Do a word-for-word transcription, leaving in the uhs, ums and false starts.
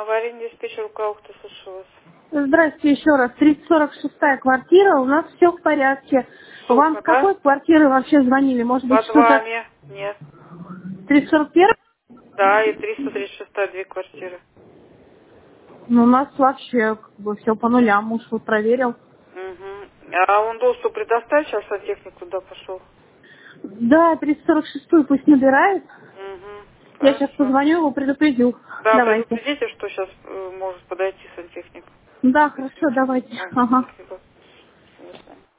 Аварийный диспетчер, у кого кто слушал вас? Здравствуйте еще раз. триста сорок шестая квартира, у нас все в порядке. Вам Сколько, с да? какой квартиры вообще звонили? Может быть, Под что-то... вами? Нет. триста сорок первая? Да, и триста тридцать шестая, две квартиры. Ну, у нас вообще как бы все по нулям, муж вот проверил. Угу. А он доступ предоставить, сейчас сантехник туда пошел? Да, триста сорок шестую пусть набирает. Угу. Я сейчас Хорошо. позвоню, его предупредю. Да, Давайте. предупредите, что сейчас может подойти сантехник. Да, Пусть хорошо, ничего. давайте. Ага, Ага. спасибо. До свидания.